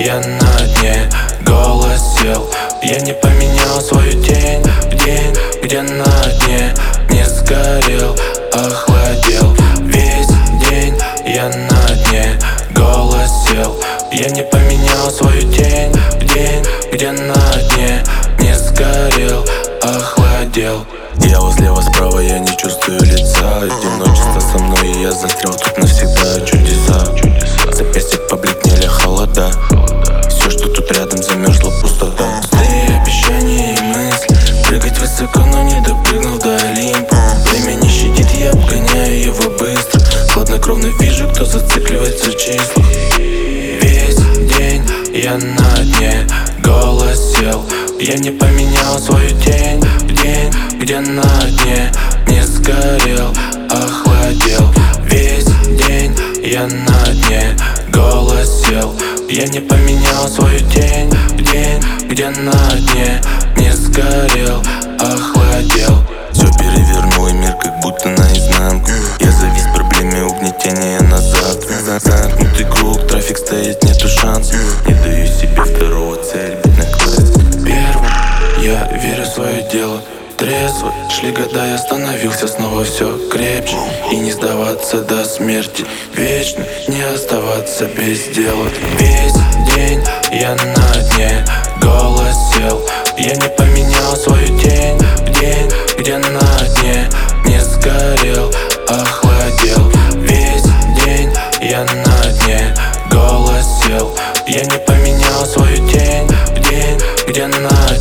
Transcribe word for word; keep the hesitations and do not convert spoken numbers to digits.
я на дне, голос сел. Я не поменял свою тень в день, где на дне не сгорел, охладел. Весь день я на дне, голос сел. Я не поменял свою тень в день, где на дне не сгорел, охладел. Я возле вас справа, я не чувствую лица. Одиночество со мной, и я застрял тут навсегда. Чудеса, запястья побледнели, холода. Все, что тут рядом, замерзла пустота. Пустые обещания и мысли, прыгать высоко, но не допрыгнул до Олимпа. Время не щадит, я обгоняю его быстро. Хладнокровно вижу, кто зацикливается в числах. Весь день я на дне, голос сел. Я не поменял свою тень в день, где на дне не сгорел, охладел. Весь день я на дне, голос сел. Я не поменял свою тень в день, где на дне не сгорел, охладел. Все перевернул и мир как будто наизнанку. Я завис в проблеме угнетения назад. Замкнутый круг, трафик стоит, нету шансов. Не даю себе второго, цель быть на классе. Первым я верю в свое дело. Трезво шли года, я становился снова все крепче. И не сдаваться до смерти, вечно не оставаться без дела. Весь день я на дне, голос сел. Я не поменял свою тень в день, где на дне не сгорел, охладел. Весь день я на дне, голос сел. Я не поменял свою тень в день, где на